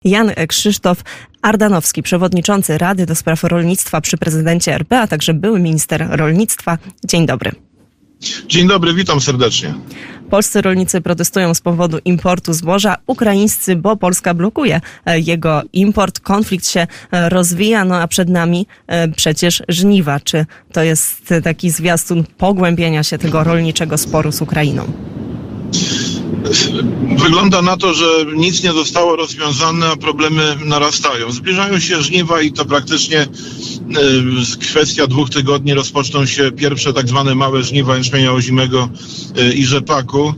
Jan Krzysztof Ardanowski, przewodniczący Rady do Spraw Rolnictwa przy prezydencie RP, a także były minister rolnictwa. Dzień dobry. Dzień dobry, witam serdecznie. Polscy rolnicy protestują z powodu importu zboża, ukraińscy, bo Polska blokuje jego import. Konflikt się rozwija, a przed nami przecież żniwa. Czy to jest taki zwiastun pogłębienia się tego rolniczego sporu z Ukrainą? Wygląda na to, że nic nie zostało rozwiązane, a problemy narastają. Zbliżają się żniwa i to praktycznie kwestia 2 tygodni rozpoczną się pierwsze tak zwane małe żniwa jęczmienia ozimego i rzepaku.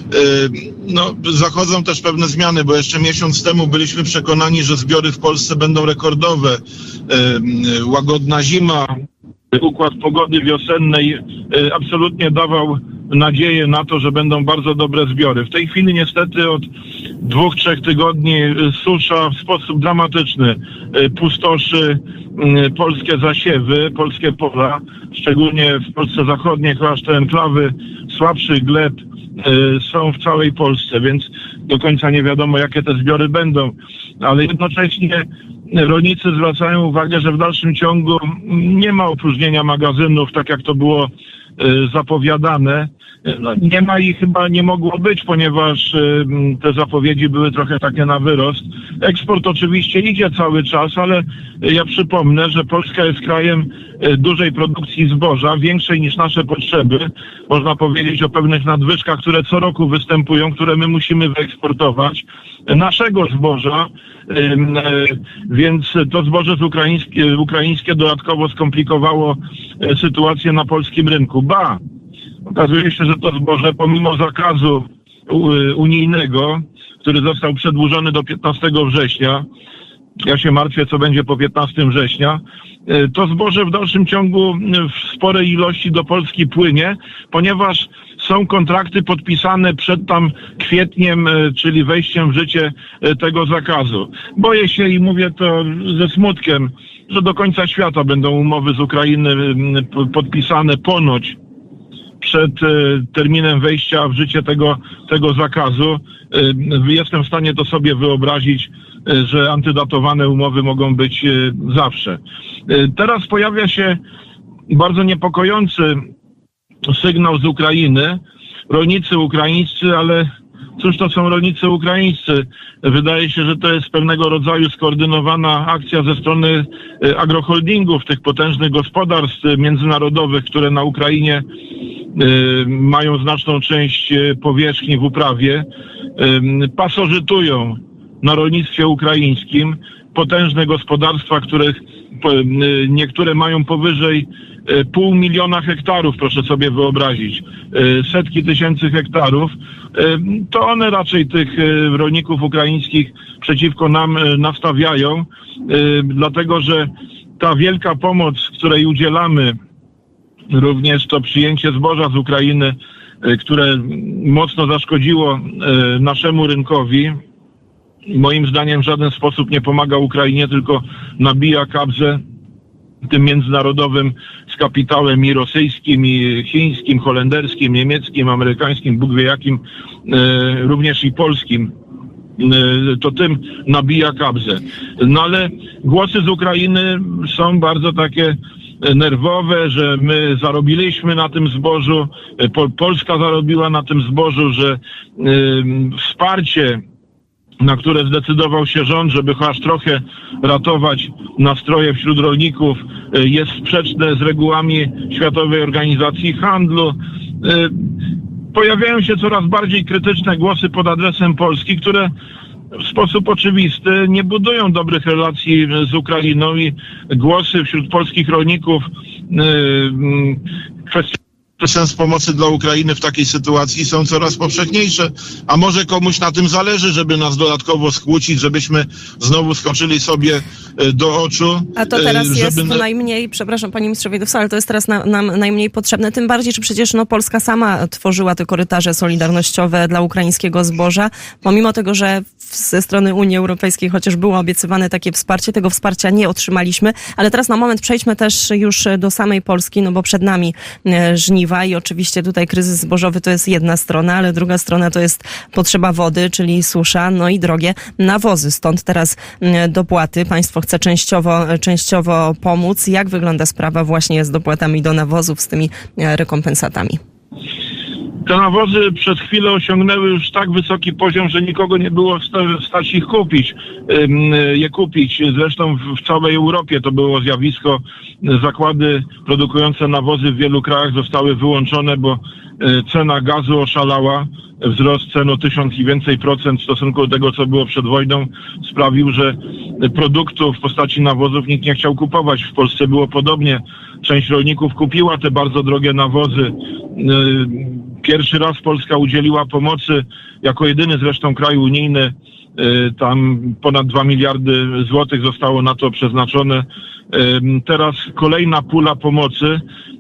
Zachodzą też pewne zmiany, bo jeszcze miesiąc temu byliśmy przekonani, że zbiory w Polsce będą rekordowe. Łagodna zima, układ pogody wiosennej absolutnie dawał nadzieję na to, że będą bardzo dobre zbiory. W tej chwili niestety od 2-3 tygodni susza w sposób dramatyczny pustoszy polskie zasiewy, polskie pola, szczególnie w Polsce zachodniej, aż te enklawy słabszych gleb są w całej Polsce, więc do końca nie wiadomo, jakie te zbiory będą, ale jednocześnie rolnicy zwracają uwagę, że w dalszym ciągu nie ma opróżnienia magazynów, tak jak to było zapowiadane. Nie ma i chyba nie mogło być, ponieważ te zapowiedzi były trochę takie na wyrost. Eksport oczywiście idzie cały czas, ale ja przypomnę, że Polska jest krajem dużej produkcji zboża, większej niż nasze potrzeby. Można powiedzieć o pewnych nadwyżkach, które co roku występują, które my musimy wyeksportować. Naszego zboża, więc to zboże ukraińskie dodatkowo skomplikowało sytuację na polskim rynku. Okazuje się, że to zboże pomimo zakazu unijnego, który został przedłużony do 15 września, ja się martwię, co będzie po 15 września, to zboże w dalszym ciągu w sporej ilości do Polski płynie, ponieważ są kontrakty podpisane przed tam kwietniem, czyli wejściem w życie tego zakazu. Boję się i mówię to ze smutkiem, że do końca świata będą umowy z Ukrainy podpisane ponoć przed terminem wejścia w życie tego zakazu. Jestem w stanie to sobie wyobrazić, że antydatowane umowy mogą być zawsze. Teraz pojawia się bardzo niepokojący sygnał z Ukrainy. Rolnicy ukraińscy, ale cóż to są rolnicy ukraińscy? Wydaje się, że to jest pewnego rodzaju skoordynowana akcja ze strony agroholdingów, tych potężnych gospodarstw międzynarodowych, które na Ukrainie mają znaczną część powierzchni w uprawie, pasożytują na rolnictwie ukraińskim. Potężne gospodarstwa, których niektóre mają powyżej 500 000 hektarów, proszę sobie wyobrazić, setki tysięcy hektarów, to one raczej tych rolników ukraińskich przeciwko nam nastawiają, dlatego że ta wielka pomoc, której udzielamy, również to przyjęcie zboża z Ukrainy, które mocno zaszkodziło naszemu rynkowi, moim zdaniem w żaden sposób nie pomaga Ukrainie, tylko nabija kabzę tym międzynarodowym z kapitałem i rosyjskim, i chińskim, holenderskim, niemieckim, amerykańskim, Bóg wie jakim, również i polskim. To tym nabija kabzę. Ale głosy z Ukrainy są bardzo takie nerwowe, że my zarobiliśmy na tym zbożu, Polska zarobiła na tym zbożu, że wsparcie, na które zdecydował się rząd, żeby chociaż trochę ratować nastroje wśród rolników, jest sprzeczne z regułami Światowej Organizacji Handlu. Pojawiają się coraz bardziej krytyczne głosy pod adresem Polski, które w sposób oczywisty nie budują dobrych relacji z Ukrainą i głosy wśród polskich rolników sens pomocy dla Ukrainy w takiej sytuacji są coraz powszechniejsze, a może komuś na tym zależy, żeby nas dodatkowo skłócić, żebyśmy znowu skoczyli sobie do oczu. A to teraz jest najmniej, przepraszam panie ministrze Wiedowca, ale to jest teraz nam najmniej potrzebne, tym bardziej, że przecież Polska sama tworzyła te korytarze solidarnościowe dla ukraińskiego zboża, pomimo tego, że ze strony Unii Europejskiej chociaż było obiecywane takie wsparcie, tego wsparcia nie otrzymaliśmy, ale teraz na moment przejdźmy też już do samej Polski, bo przed nami żniwa. żniwa i oczywiście tutaj kryzys zbożowy to jest jedna strona, ale druga strona to jest potrzeba wody, czyli susza, no i drogie nawozy. Stąd teraz dopłaty. Państwo chce częściowo pomóc. Jak wygląda sprawa właśnie z dopłatami do nawozów, z tymi rekompensatami? Te nawozy przed chwilą osiągnęły już tak wysoki poziom, że nikogo nie było stać ich kupić. Zresztą w całej Europie to było zjawisko. Zakłady produkujące nawozy w wielu krajach zostały wyłączone, bo cena gazu oszalała. Wzrost cen o 1000 i więcej procent w stosunku do tego, co było przed wojną, sprawił, że produktów w postaci nawozów nikt nie chciał kupować. W Polsce było podobnie. Część rolników kupiła te bardzo drogie nawozy. Pierwszy raz Polska udzieliła pomocy, jako jedyny zresztą kraj unijny. Tam ponad 2 miliardy złotych zostało na to przeznaczone. Teraz kolejna pula pomocy,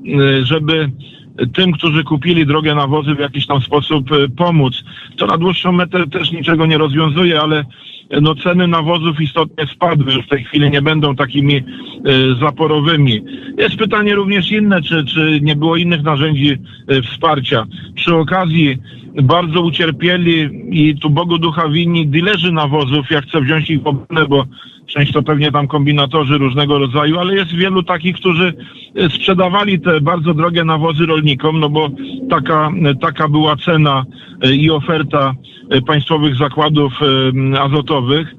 żeby tym, którzy kupili drogie nawozy, w jakiś tam sposób pomóc. To na dłuższą metę też niczego nie rozwiązuje, ale ceny nawozów istotnie spadły. Już w tej chwili nie będą takimi zaporowymi. Jest pytanie również inne, czy nie było innych narzędzi wsparcia. Przy okazji bardzo ucierpieli i tu Bogu ducha winni dilerzy nawozów. Ja chcę wziąć ich w obronę, bo część to pewnie tam kombinatorzy różnego rodzaju, ale jest wielu takich, którzy sprzedawali te bardzo drogie nawozy rolnikom, no bo taka była cena i oferta państwowych zakładów azotowych.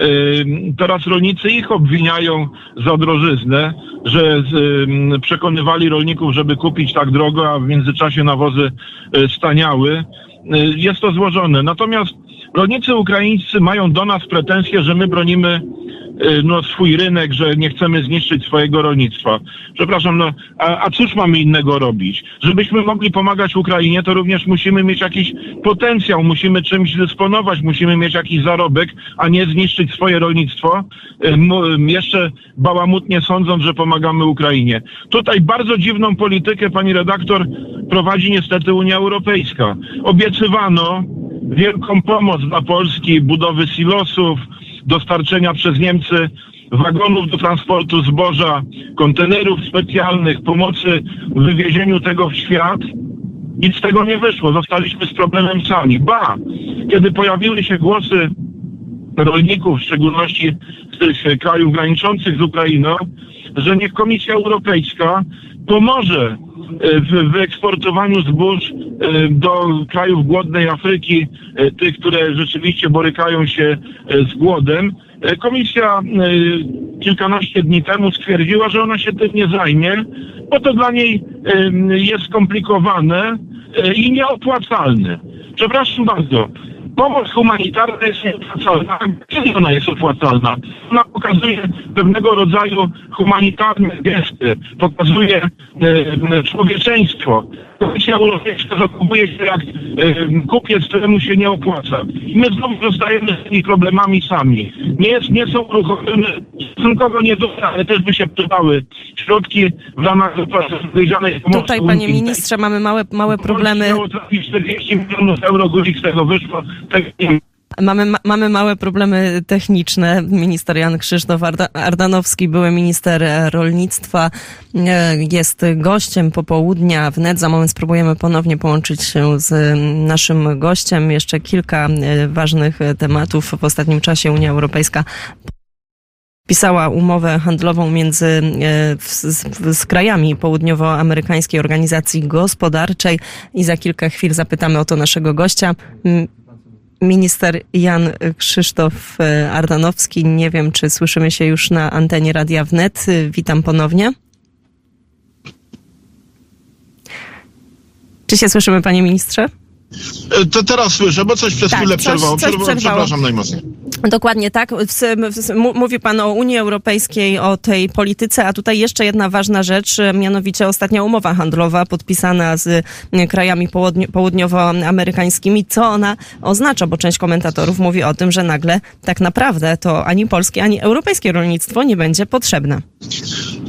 Teraz rolnicy ich obwiniają za drożyznę, że przekonywali rolników, żeby kupić tak drogo, a w międzyczasie nawozy staniały. Jest to złożone. Natomiast rolnicy ukraińscy mają do nas pretensje, że my bronimy swój rynek, że nie chcemy zniszczyć swojego rolnictwa. Przepraszam, a cóż mamy innego robić? Żebyśmy mogli pomagać Ukrainie, to również musimy mieć jakiś potencjał, musimy czymś dysponować, musimy mieć jakiś zarobek, a nie zniszczyć swoje rolnictwo, jeszcze bałamutnie sądząc, że pomagamy Ukrainie. Tutaj bardzo dziwną politykę, pani redaktor, prowadzi niestety Unia Europejska. Obiecywano wielką pomoc dla Polski, budowy silosów, dostarczenia przez Niemcy wagonów do transportu zboża, kontenerów specjalnych, pomocy w wywiezieniu tego w świat. Nic z tego nie wyszło. Zostaliśmy z problemem sami. Kiedy pojawiły się głosy rolników, w szczególności z tych krajów graniczących z Ukrainą, że niech Komisja Europejska pomoże w wyeksportowaniu zbóż do krajów głodnej Afryki, tych, które rzeczywiście borykają się z głodem. Komisja kilkanaście dni temu stwierdziła, że ona się tym nie zajmie, bo to dla niej jest skomplikowane i nieopłacalne. Przepraszam bardzo. Pomoc humanitarna jest nieopłacalna. Kiedy ona jest opłacalna? Ona pokazuje pewnego rodzaju humanitarne gesty, pokazuje człowieczeństwo. Komisja Europejska zachowuje się jak kupiec, któremu się nie opłaca. I my znowu zostajemy z tymi problemami sami. Nie są uruchomione, stosunkowo nieduże, ale też by się przydały środki w ramach wyjrzanej pomocy. Tutaj, panie ministrze, mamy małe problemy. Miało trafić 40 milionów euro, guzik z tego wyszło. Mamy małe problemy techniczne. Minister Jan Krzysztof Ardanowski, były minister rolnictwa, jest gościem popołudnia wnet. Za moment spróbujemy ponownie połączyć się z naszym gościem. Jeszcze kilka ważnych tematów. W ostatnim czasie Unia Europejska podpisała umowę handlową z krajami południowoamerykańskiej organizacji gospodarczej i za kilka chwil zapytamy o to naszego gościa. Minister Jan Krzysztof Ardanowski. Nie wiem, czy słyszymy się już na antenie Radia Wnet. Witam ponownie. Czy się słyszymy, panie ministrze? To teraz słyszę, bo coś przez chwilę przerwało. Przepraszam najmocniej. Dokładnie tak. Mówi pan o Unii Europejskiej, o tej polityce, a tutaj jeszcze jedna ważna rzecz, mianowicie ostatnia umowa handlowa podpisana z krajami południowoamerykańskimi. Co ona oznacza? Bo część komentatorów mówi o tym, że nagle tak naprawdę to ani polskie, ani europejskie rolnictwo nie będzie potrzebne.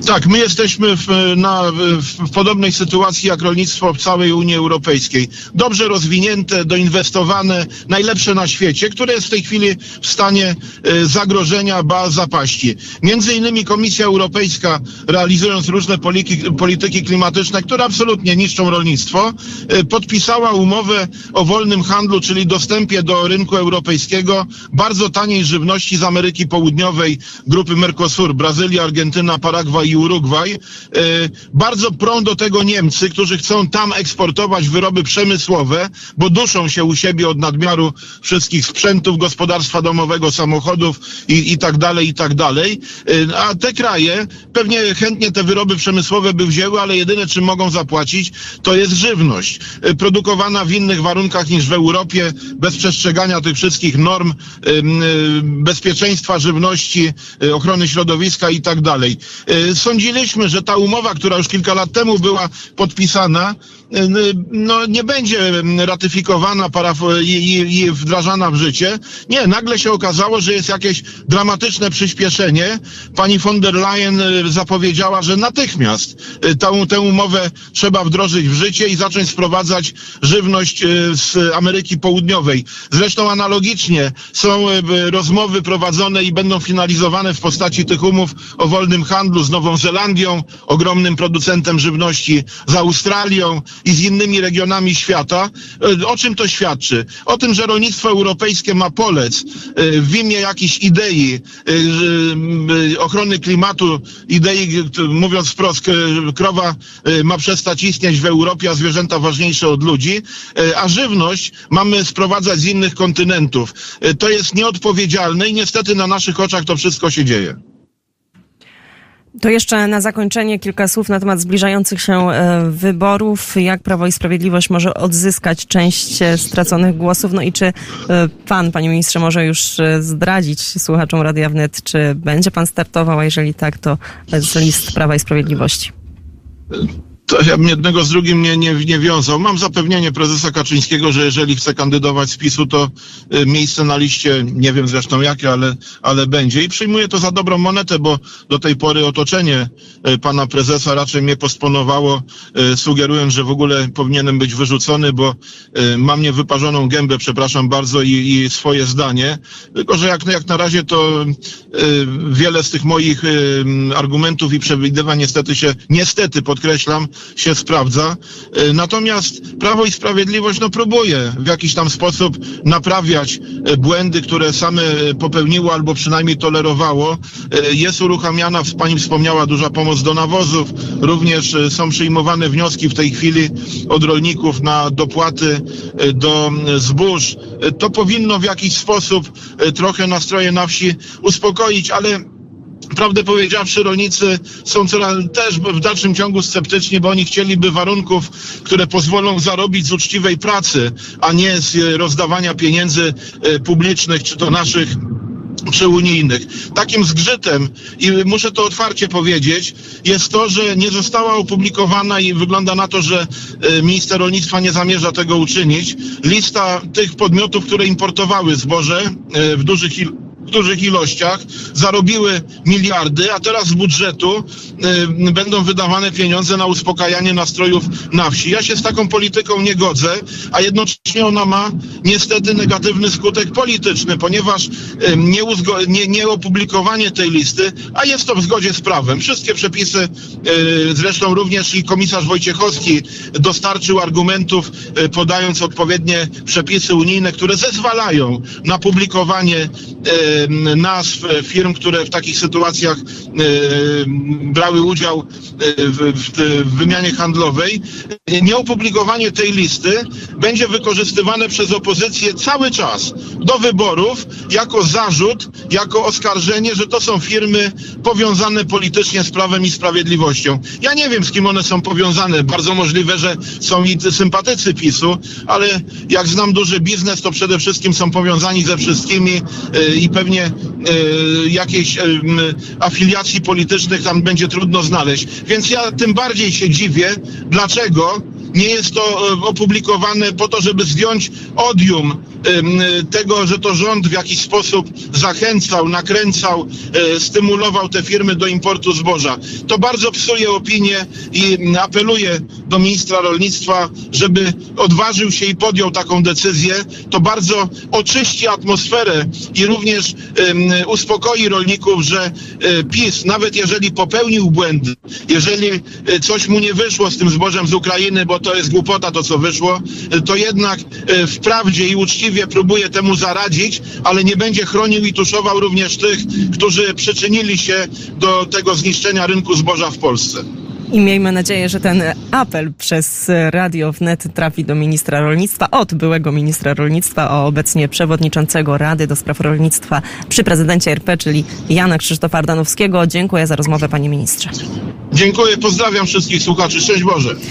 Tak, my jesteśmy w podobnej sytuacji jak rolnictwo w całej Unii Europejskiej. Dobrze rozwinięte, doinwestowane, najlepsze na świecie, które jest w tej chwili w stanie zagrożenia, ba zapaści. Między innymi Komisja Europejska, realizując różne polityki klimatyczne, które absolutnie niszczą rolnictwo, podpisała umowę o wolnym handlu, czyli dostępie do rynku europejskiego bardzo taniej żywności z Ameryki Południowej, grupy Mercosur, Brazylia, Argentyna, Paragwaj i Urugwaj. Bardzo prą do tego Niemcy, którzy chcą tam eksportować wyroby przemysłowe, bo duszą się u siebie od nadmiaru wszystkich sprzętów gospodarstwa domowego, samochodów i tak dalej, i tak dalej. A te kraje pewnie chętnie te wyroby przemysłowe by wzięły, ale jedyne czym mogą zapłacić to jest żywność. Produkowana w innych warunkach niż w Europie, bez przestrzegania tych wszystkich norm bezpieczeństwa żywności, ochrony środowiska i tak dalej. Sądziliśmy, że ta umowa, która już kilka lat temu była podpisana, nie będzie ratyfikowana i wdrażana w życie. Nie, nagle się okazało, że jest jakieś dramatyczne przyspieszenie. Pani von der Leyen zapowiedziała, że natychmiast tę umowę trzeba wdrożyć w życie i zacząć sprowadzać żywność z Ameryki Południowej. Zresztą analogicznie są rozmowy prowadzone i będą finalizowane w postaci tych umów o wolnym handlu z Nową Zelandią, ogromnym producentem żywności, z Australią i z innymi regionami świata. O czym to świadczy? O tym, że rolnictwo europejskie ma polec w imię jakiejś idei ochrony klimatu, idei, mówiąc wprost, krowa ma przestać istnieć w Europie, a zwierzęta ważniejsze od ludzi, a żywność mamy sprowadzać z innych kontynentów. To jest nieodpowiedzialne i niestety na naszych oczach to wszystko się dzieje. To jeszcze na zakończenie kilka słów na temat zbliżających się wyborów. Jak Prawo i Sprawiedliwość może odzyskać część straconych głosów? No i czy pan, panie ministrze, może już zdradzić słuchaczom Radia Wnet, czy będzie pan startował, a jeżeli tak, to z list Prawa i Sprawiedliwości? To ja bym jednego z drugim nie wiązał. Mam zapewnienie prezesa Kaczyńskiego, że jeżeli chce kandydować z PiS-u, to miejsce na liście, nie wiem zresztą jakie, ale będzie. I przyjmuję to za dobrą monetę, bo do tej pory otoczenie pana prezesa raczej mnie posponowało, sugerując, że w ogóle powinienem być wyrzucony, bo mam niewyparzoną gębę, przepraszam bardzo, i swoje zdanie. Tylko że jak na razie to wiele z tych moich argumentów i przewidywań niestety podkreślam, się sprawdza. Natomiast Prawo i Sprawiedliwość próbuje w jakiś tam sposób naprawiać błędy, które same popełniło albo przynajmniej tolerowało. Jest uruchamiana, pani wspomniała, duża pomoc do nawozów. Również są przyjmowane wnioski w tej chwili od rolników na dopłaty do zbóż. To powinno w jakiś sposób trochę nastroje na wsi uspokoić, ale prawdę powiedziawszy, rolnicy są też w dalszym ciągu sceptyczni, bo oni chcieliby warunków, które pozwolą zarobić z uczciwej pracy, a nie z rozdawania pieniędzy publicznych, czy to naszych, czy unijnych. Takim zgrzytem, i muszę to otwarcie powiedzieć, jest to, że nie została opublikowana i wygląda na to, że minister rolnictwa nie zamierza tego uczynić, lista tych podmiotów, które importowały zboże w dużych ilościach, zarobiły miliardy, a teraz z budżetu będą wydawane pieniądze na uspokajanie nastrojów na wsi. Ja się z taką polityką nie godzę, a jednocześnie ona ma niestety negatywny skutek polityczny, ponieważ nieopublikowanie tej listy, a jest to w zgodzie z prawem. Wszystkie przepisy, zresztą również i komisarz Wojciechowski dostarczył argumentów, podając odpowiednie przepisy unijne, które zezwalają na publikowanie nazw firm, które w takich sytuacjach brały udział w wymianie handlowej. Nieopublikowanie tej listy będzie wykorzystywane przez opozycję cały czas do wyborów jako zarzut, jako oskarżenie, że to są firmy powiązane politycznie z Prawem i Sprawiedliwością. Ja nie wiem, z kim one są powiązane. Bardzo możliwe, że są i sympatycy PiS-u, ale jak znam duży biznes, to przede wszystkim są powiązani ze wszystkimi i pewnie jakiejś afiliacji politycznych tam będzie trudno znaleźć. Więc ja tym bardziej się dziwię, dlaczego nie jest to opublikowane po to, żeby zdjąć odium tego, że to rząd w jakiś sposób zachęcał, nakręcał, stymulował te firmy do importu zboża. To bardzo psuje opinię i apeluję do ministra rolnictwa, żeby odważył się i podjął taką decyzję. To bardzo oczyści atmosferę i również uspokoi rolników, że PiS, nawet jeżeli popełnił błędy, jeżeli coś mu nie wyszło z tym zbożem z Ukrainy, bo to jest głupota to, co wyszło, to jednak wprawdzie i uczciwie próbuje temu zaradzić, ale nie będzie chronił i tuszował również tych, którzy przyczynili się do tego zniszczenia rynku zboża w Polsce. I miejmy nadzieję, że ten apel przez Radio Wnet trafi do ministra rolnictwa, od byłego ministra rolnictwa, a obecnie przewodniczącego Rady do Spraw Rolnictwa przy prezydencie RP, czyli Jana Krzysztofa Ardanowskiego. Dziękuję za rozmowę, panie ministrze. Dziękuję, pozdrawiam wszystkich słuchaczy. Szczęść Boże.